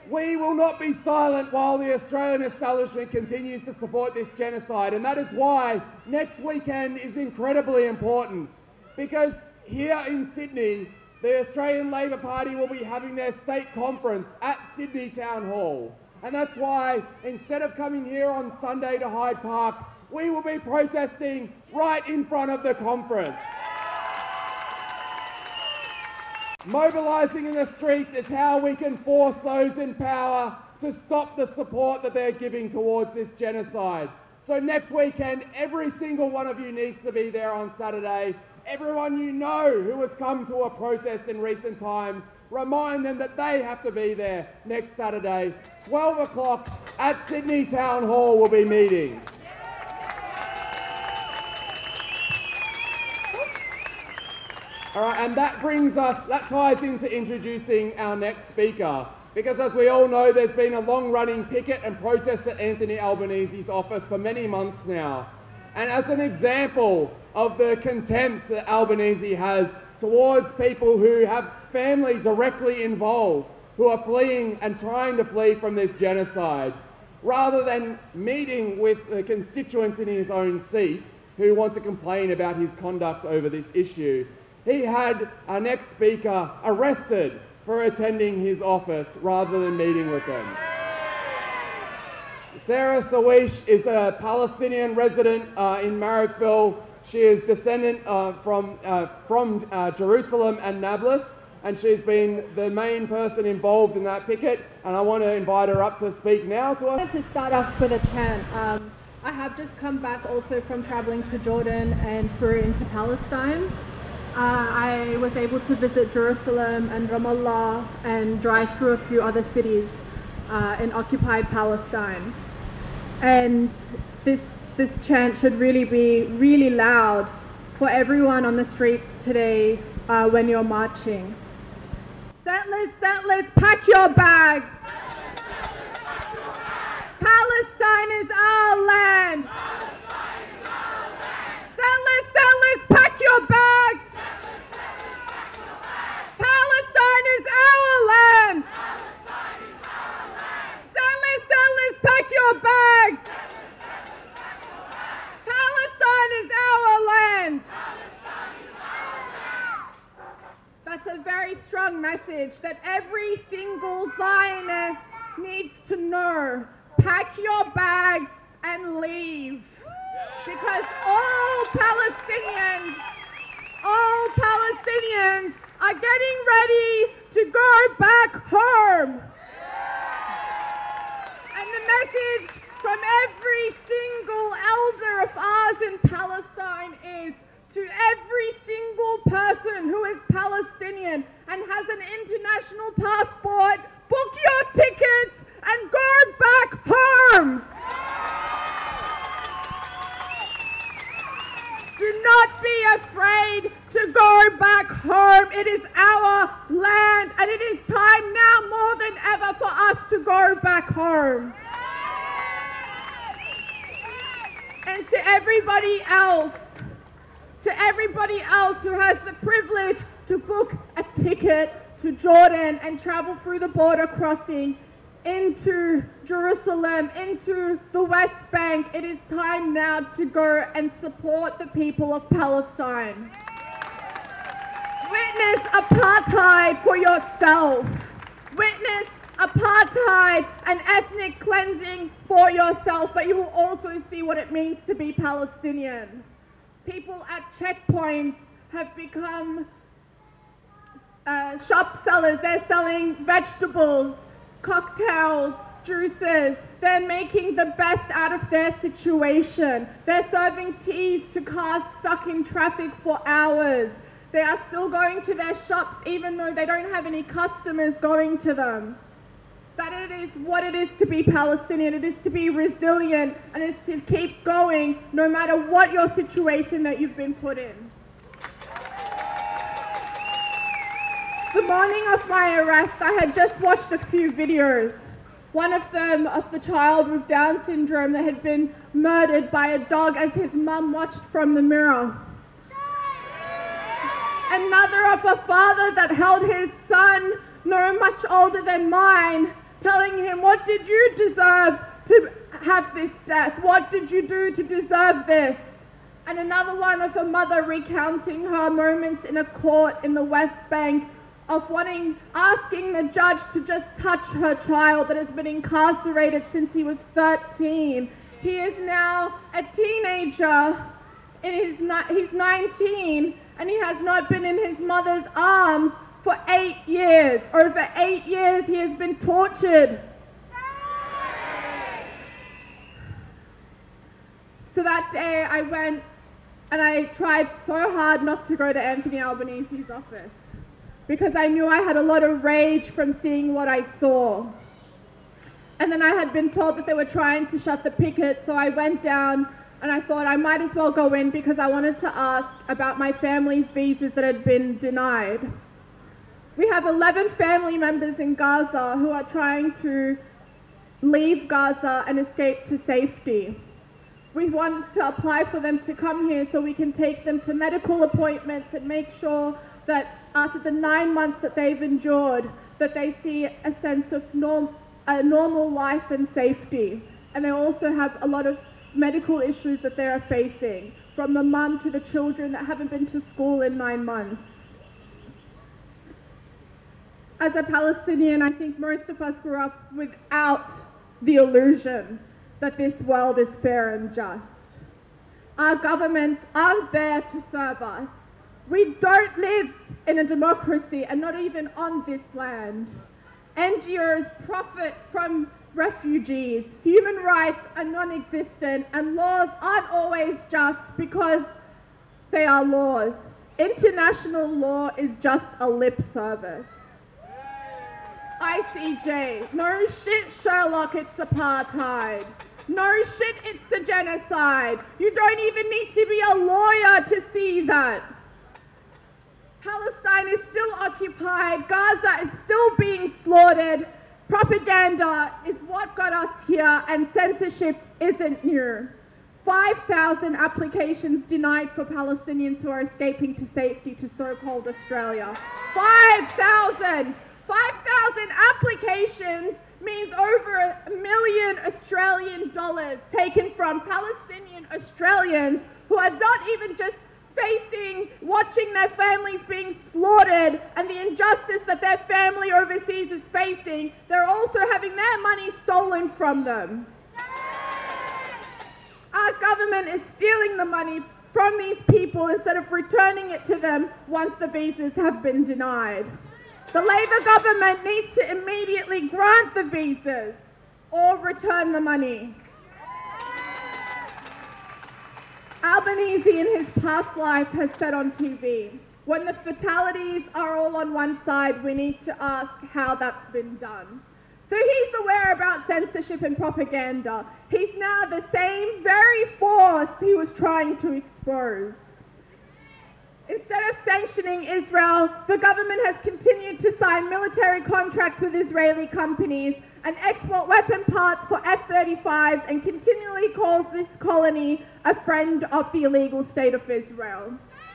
We will not be silent while the Australian establishment continues to support this genocide, and that is why next weekend is incredibly important, because here in Sydney, the Australian Labor Party will be having their state conference at Sydney Town Hall. And that's why, instead of coming here on Sunday to Hyde Park, we will be protesting right in front of the conference. Mobilising in the streets is how we can force those in power to stop the support that they're giving towards this genocide. So next weekend, every single one of you needs to be there on Saturday. Everyone you know who has come to a protest in recent times, remind them that they have to be there next Saturday. 12 o'clock at Sydney Town Hall will be meeting. All right, and that ties into introducing our next speaker. Because as we all know, there's been a long-running picket and protest at Anthony Albanese's office for many months now. And as an example of the contempt that Albanese has towards people who have family directly involved, who are fleeing and trying to flee from this genocide, rather than meeting with the constituents in his own seat who want to complain about his conduct over this issue, he had our next speaker arrested for attending his office rather than meeting with them. Sarah Sawish is a Palestinian resident in Marrickville. She is descendant from Jerusalem and Nablus, and she's been the main person involved in that picket, and I want to invite her up to speak now to us. I wanted to start off with a chant. I have just come back also from travelling to Jordan and through into Palestine. I was able to visit Jerusalem and Ramallah and drive through a few other cities in occupied Palestine. And this chant should really be really loud for everyone on the streets today when you're marching. Settlers, settlers, pack your bags. Palestine is our land. Settlers, settlers, pack your bags. Palestine is our land. Settlers, settlers, pack your bags. Palestine is our land. That's a very strong message that every single Zionist needs to know. Pack your bags and leave. Because all Palestinians are getting ready to go back home. And the message from every single elder of ours in Palestine is to every single person who is Palestinian and has an international passport, book your tickets and go back home. Do not be afraid to go back home. It is our land, and it is time now more than ever for us to go back home. And to everybody else who has the privilege to book a ticket to Jordan and travel through the border crossing into Jerusalem, into the West Bank, it is time now to go and support the people of Palestine. Witness apartheid for yourself. Witness apartheid and ethnic cleansing for yourself, but you will also see what it means to be Palestinian. People at checkpoints have become shop sellers. They're selling vegetables, cocktails, juices. They're making the best out of their situation. They're serving teas to cars stuck in traffic for hours. They are still going to their shops even though they don't have any customers going to them. That it is what it is to be Palestinian. It is to be resilient, and it's to keep going no matter what your situation that you've been put in. The morning of my arrest, I had just watched a few videos. One of them of the child with Down syndrome that had been murdered by a dog as his mum watched from the mirror. Another of a father that held his son, no much older than mine, telling him, what did you deserve to have this death? What did you do to deserve this? And another one of a mother recounting her moments in a court in the West Bank of asking the judge to just touch her child that has been incarcerated since he was 13. He is now a teenager, he's 19, and he has not been in his mother's arms for 8 years. Over 8 years he has been tortured. So that day I went and I tried so hard not to go to Anthony Albanese's office because I knew I had a lot of rage from seeing what I saw. And then I had been told that they were trying to shut the picket, so I went down and I thought I might as well go in because I wanted to ask about my family's visas that had been denied. We have 11 family members in Gaza who are trying to leave Gaza and escape to safety. We want to apply for them to come here so we can take them to medical appointments and make sure that after the 9 months that they've endured, that they see a sense of a normal life and safety. And they also have a lot of medical issues that they are facing, from the mum to the children that haven't been to school in 9 months. As a Palestinian, I think most of us grew up without the illusion that this world is fair and just. Our governments aren't there to serve us. We don't live in a democracy, and not even on this land. NGOs profit from refugees. Human rights are non-existent, and laws aren't always just because they are laws. International law is just a lip service. ICJ, no shit Sherlock, it's apartheid. No shit, it's a genocide. You don't even need to be a lawyer to see that. Palestine is still occupied. Gaza is still being slaughtered. Propaganda is what got us here, and censorship isn't new. 5,000 applications denied for Palestinians who are escaping to safety to so-called Australia. 5,000! 5,000 applications means over $1 million Australian dollars taken from Palestinian Australians who are not even just watching their families being slaughtered and the injustice that their family overseas is facing, they're also having their money stolen from them. Our government is stealing the money from these people instead of returning it to them once the visas have been denied. The Labor government needs to immediately grant the visas or return the money. Albanese in his past life has said on TV, when the fatalities are all on one side, we need to ask how that's been done. So he's aware about censorship and propaganda. He's now the same very force he was trying to expose. Instead of sanctioning Israel, the government has continued to sign military contracts with Israeli companies and export weapon parts for F-35s and continually calls this colony a friend of the illegal state of Israel.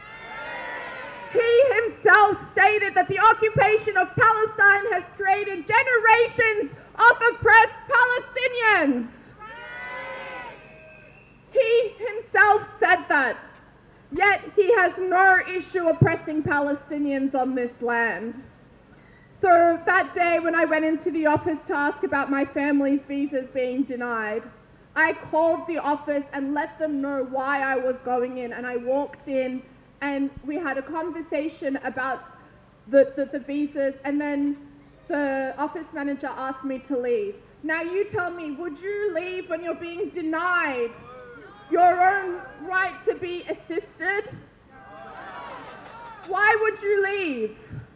He himself stated that the occupation of Palestine has created generations of oppressed Palestinians. He himself said that. Yet he has no issue oppressing Palestinians on this land. So that day when I went into the office to ask about my family's visas being denied, I called the office and let them know why I was going in, and I walked in and we had a conversation about the visas, and then the office manager asked me to leave. Now you tell me, would you leave when you're being denied your own right to be assisted? Why would you leave?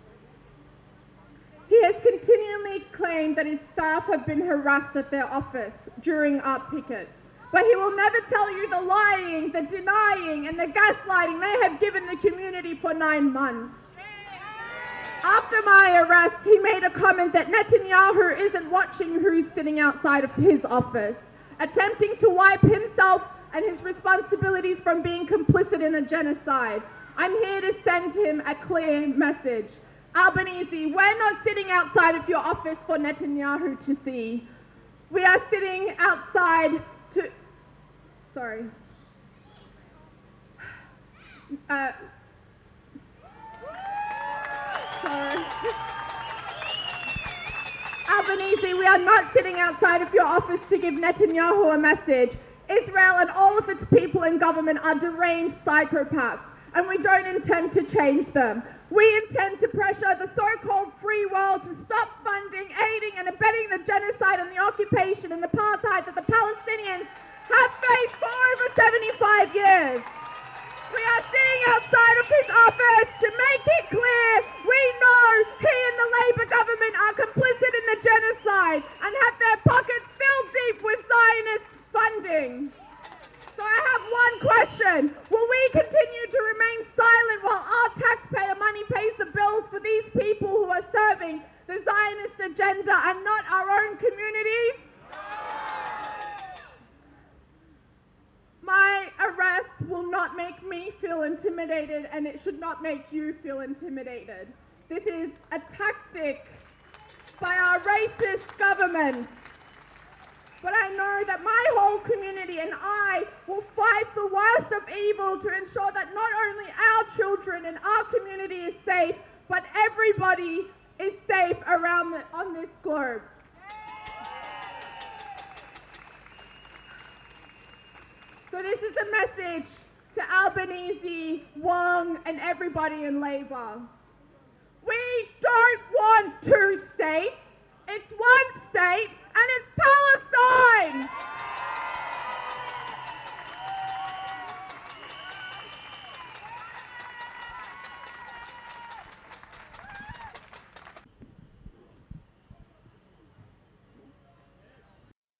He has continually claimed that his staff have been harassed at their office during our picket. But he will never tell you the lying, the denying, and the gaslighting they have given the community for 9 months. After my arrest, he made a comment that Netanyahu isn't watching who's sitting outside of his office, attempting to wipe himself and his responsibilities from being complicit in a genocide. I'm here to send him a clear message. Albanese, we're not sitting outside of your office for Netanyahu to see. We are sitting outside to... Sorry. Sorry. Albanese, we are not sitting outside of your office to give Netanyahu a message. Israel and all of its people in government are deranged psychopaths, and we don't intend to change them. We intend to pressure the so-called free world to stop funding, aiding and abetting the genocide and the occupation and apartheid that the Palestinians have faced for over 75 years. We are sitting outside of his office to make it clear we know he and the Labour government are complicit in the genocide and have their pockets filled deep with Zionist funding. So I have one question. Will we continue to remain silent while our taxpayer money pays the bills for these people who are serving the Zionist agenda and not our own communities? My arrest will not make me feel intimidated, and it should not make you feel intimidated. This is a tactic by our racist government. But I know that my whole community and I will fight the worst of evil to ensure that not only our children and our community is safe, but everybody is safe around on this globe. So this is a message to Albanese, Wong, and everybody in Labour. We don't want two states. It's one state.